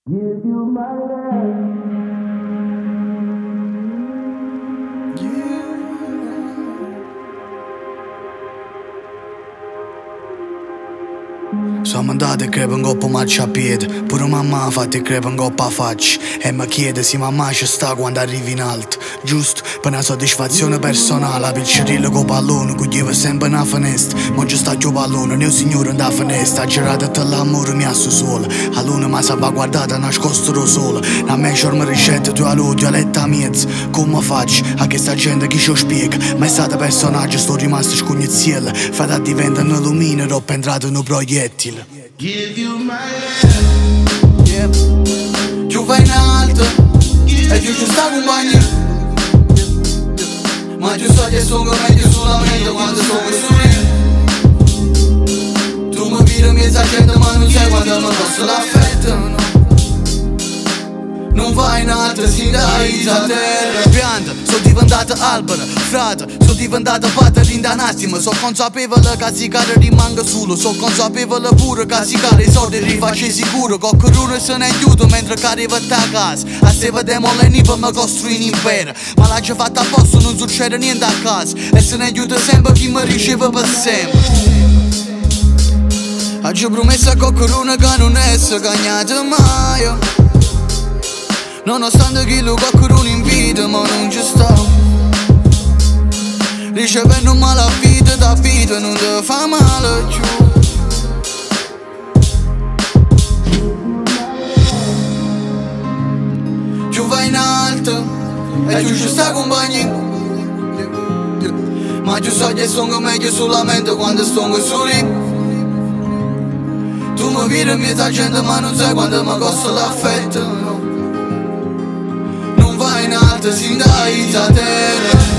Give you my love. Sono mandato e crepo in coppa marcia a piedi. Pure mamma ha fatto e crepo in coppa a faccia. E mi chiede se mamma ci sta quando arrivi in alto. Giusto per una soddisfazione personale. La piccerilla con pallone chiudeva sempre una finestra. Ma ci sta più pallone, ne ho signore da finestra. Ha girato tutto l'amore mio su sole. A luna mi salvaguardata nascosto da sole. A me c'ho una ricetta, tu all'odio, a letta a mezzo. Come faccio a questa gente che ci spiega? Ma è stato personaggio, sto rimasto scognezziello. Fata diventa una lumina, troppo entrato in un proiettile. Give you my love. Yeah. Giù vai in alto e giù ci sta compagni. Ma giù so che sono meglio solamente quando sono soli. Tu mi vedi mi esagendo ma non sai quando mi posso l'affetto. Non vai in alto, si dai a terra. Pianta, sono diventato albero, frate, sono diventato patterina un attimo. Sono consapevole che si cara rimanga solo. Sono consapevole pure che si cara i soldi rifaccio sicuro. Che qualcuno se ne aiuta mentre che arriva a casa. A se vediamo l'eni per me costruire un impero. Ma l'ha già fatta a posto, non succede niente a casa. E se ne aiuta sempre chi mi riceve per sempre. Oggi promesso a qualcuno che non è cagnato mai. Nonostante chi lo qualcuno invita ma non ci sta. Ricevendo male a vita da vita non ti fa male più. Giù vai in alto e giù ci sta compagni. Ma giù so che sono meglio solamente quando sono soli. Tu mi vedi mi sta gente ma non sai quando mi costa l'affetto. Vai in alto, si dai a terra.